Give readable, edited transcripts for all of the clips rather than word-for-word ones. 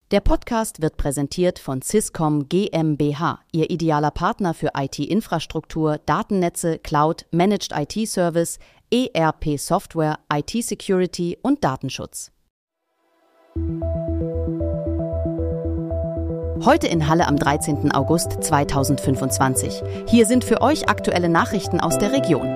Der Podcast wird präsentiert von Swisscom GmbH, Ihr idealer Partner für IT-Infrastruktur, Datennetze, Cloud, Managed IT-Service, ERP-Software, IT-Security und Datenschutz. Heute in Halle am 13. August 2025. Hier sind für euch aktuelle Nachrichten aus der Region.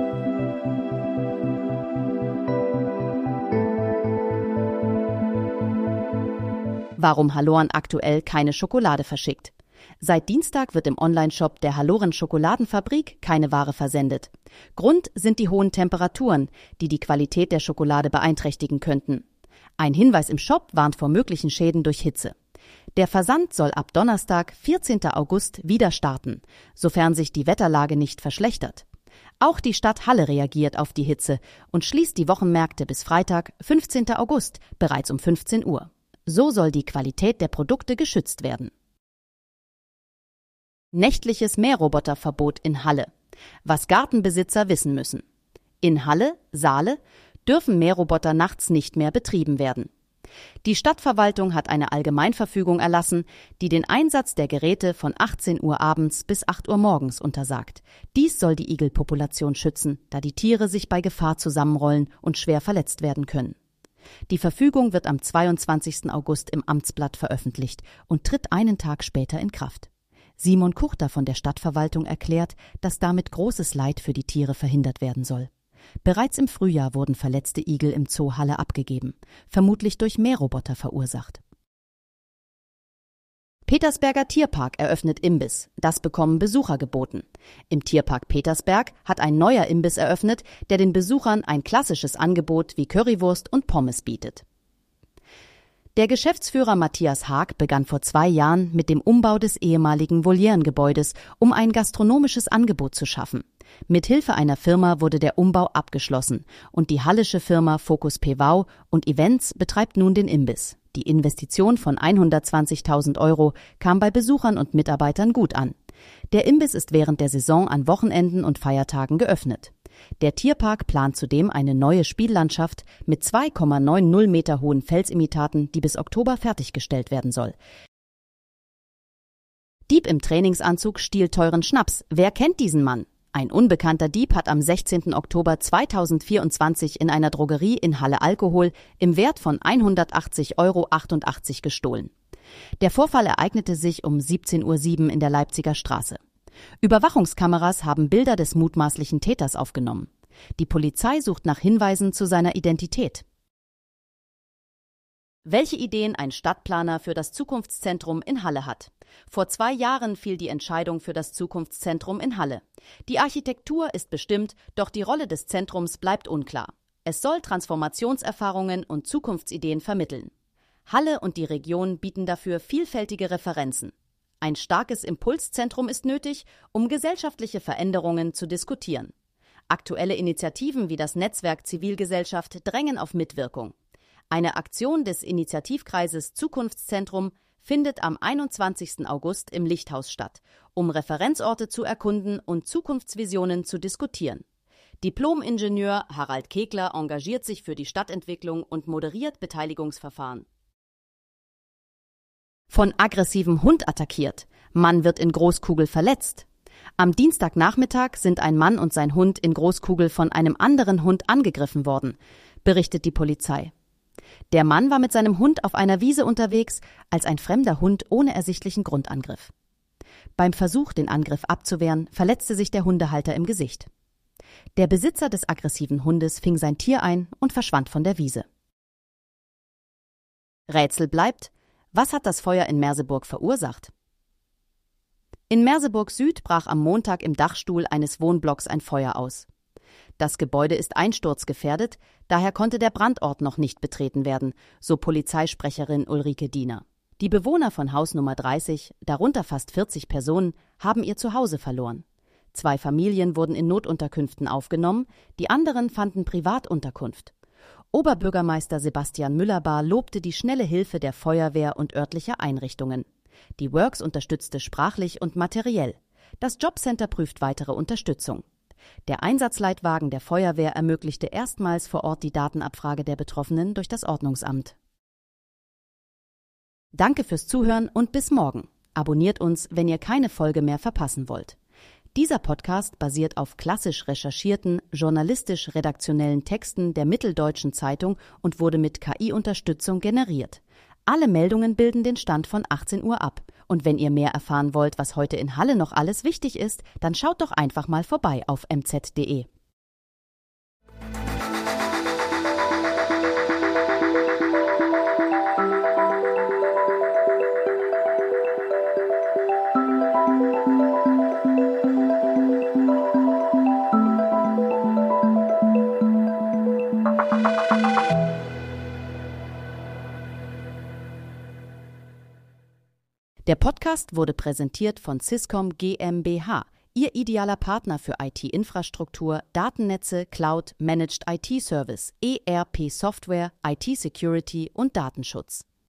Warum Halloren aktuell keine Schokolade verschickt. Seit Dienstag wird im Onlineshop der Halloren Schokoladenfabrik keine Ware versendet. Grund sind die hohen Temperaturen, die die Qualität der Schokolade beeinträchtigen könnten. Ein Hinweis im Shop warnt vor möglichen Schäden durch Hitze. Der Versand soll ab Donnerstag, 14. August, wieder starten, sofern sich die Wetterlage nicht verschlechtert. Auch die Stadt Halle reagiert auf die Hitze und schließt die Wochenmärkte bis Freitag, 15. August, bereits um 15 Uhr. So soll die Qualität der Produkte geschützt werden. Nächtliches Mähroboterverbot in Halle. Was Gartenbesitzer wissen müssen. In Halle, Saale, dürfen Mähroboter nachts nicht mehr betrieben werden. Die Stadtverwaltung hat eine Allgemeinverfügung erlassen, die den Einsatz der Geräte von 18 Uhr abends bis 8 Uhr morgens untersagt. Dies soll die Igelpopulation schützen, da die Tiere sich bei Gefahr zusammenrollen und schwer verletzt werden können. Die Verfügung wird am 22. August im Amtsblatt veröffentlicht und tritt einen Tag später in Kraft. Simon Kuchter von der Stadtverwaltung erklärt, dass damit großes Leid für die Tiere verhindert werden soll. Bereits im Frühjahr wurden verletzte Igel im Zoo Halle abgegeben, vermutlich durch Mähroboter verursacht. Petersberger Tierpark eröffnet Imbiss. Das bekommen Besucher geboten. Im Tierpark Petersberg hat ein neuer Imbiss eröffnet, der den Besuchern ein klassisches Angebot wie Currywurst und Pommes bietet. Der Geschäftsführer Matthias Haag begann vor 2 Jahren mit dem Umbau des ehemaligen Volierengebäudes, um ein gastronomisches Angebot zu schaffen. Mithilfe einer Firma wurde der Umbau abgeschlossen und die hallische Firma Focus PV und Events betreibt nun den Imbiss. Die Investition von 120.000 € kam bei Besuchern und Mitarbeitern gut an. Der Imbiss ist während der Saison an Wochenenden und Feiertagen geöffnet. Der Tierpark plant zudem eine neue Spiellandschaft mit 2,90 Meter hohen Felsimitaten, die bis Oktober fertiggestellt werden soll. Dieb im Trainingsanzug stiehlt teuren Schnaps. Wer kennt diesen Mann? Ein unbekannter Dieb hat am 16. Oktober 2024 in einer Drogerie in Halle Alkohol im Wert von 180,88 € gestohlen. Der Vorfall ereignete sich um 17:07 Uhr in der Leipziger Straße. Überwachungskameras haben Bilder des mutmaßlichen Täters aufgenommen. Die Polizei sucht nach Hinweisen zu seiner Identität. Welche Ideen ein Stadtplaner für das Zukunftszentrum in Halle hat. Vor 2 Jahren fiel die Entscheidung für das Zukunftszentrum in Halle. Die Architektur ist bestimmt, doch die Rolle des Zentrums bleibt unklar. Es soll Transformationserfahrungen und Zukunftsideen vermitteln. Halle und die Region bieten dafür vielfältige Referenzen. Ein starkes Impulszentrum ist nötig, um gesellschaftliche Veränderungen zu diskutieren. Aktuelle Initiativen wie das Netzwerk Zivilgesellschaft drängen auf Mitwirkung. Eine Aktion des Initiativkreises Zukunftszentrum findet am 21. August im Lichthaus statt, um Referenzorte zu erkunden und Zukunftsvisionen zu diskutieren. Diplom-Ingenieur Harald Kegler engagiert sich für die Stadtentwicklung und moderiert Beteiligungsverfahren. Von aggressivem Hund attackiert. Mann wird in Großkugel verletzt. Am Dienstagnachmittag sind ein Mann und sein Hund in Großkugel von einem anderen Hund angegriffen worden, berichtet die Polizei. Der Mann war mit seinem Hund auf einer Wiese unterwegs, als ein fremder Hund ohne ersichtlichen Grund angriff. Beim Versuch, den Angriff abzuwehren, verletzte sich der Hundehalter im Gesicht. Der Besitzer des aggressiven Hundes fing sein Tier ein und verschwand von der Wiese. Rätsel bleibt: Was hat das Feuer in Merseburg verursacht? In Merseburg Süd brach am Montag im Dachstuhl eines Wohnblocks ein Feuer aus. Das Gebäude ist einsturzgefährdet, daher konnte der Brandort noch nicht betreten werden, so Polizeisprecherin Ulrike Diener. Die Bewohner von Haus Nummer 30, darunter fast 40 Personen, haben ihr Zuhause verloren. 2 Familien wurden in Notunterkünften aufgenommen, die anderen fanden Privatunterkunft. Oberbürgermeister Sebastian Müllerbar lobte die schnelle Hilfe der Feuerwehr und örtlicher Einrichtungen. Die Works unterstützte sprachlich und materiell. Das Jobcenter prüft weitere Unterstützung. Der Einsatzleitwagen der Feuerwehr ermöglichte erstmals vor Ort die Datenabfrage der Betroffenen durch das Ordnungsamt. Danke fürs Zuhören und bis morgen. Abonniert uns, wenn ihr keine Folge mehr verpassen wollt. Dieser Podcast basiert auf klassisch recherchierten, journalistisch-redaktionellen Texten der Mitteldeutschen Zeitung und wurde mit KI-Unterstützung generiert. Alle Meldungen bilden den Stand von 18 Uhr ab. Und wenn ihr mehr erfahren wollt, was heute in Halle noch alles wichtig ist, dann schaut doch einfach mal vorbei auf mz.de. Der Podcast wurde präsentiert von Syscom GmbH, Ihr idealer Partner für IT-Infrastruktur, Datennetze, Cloud, Managed IT-Service, ERP-Software, IT-Security und Datenschutz.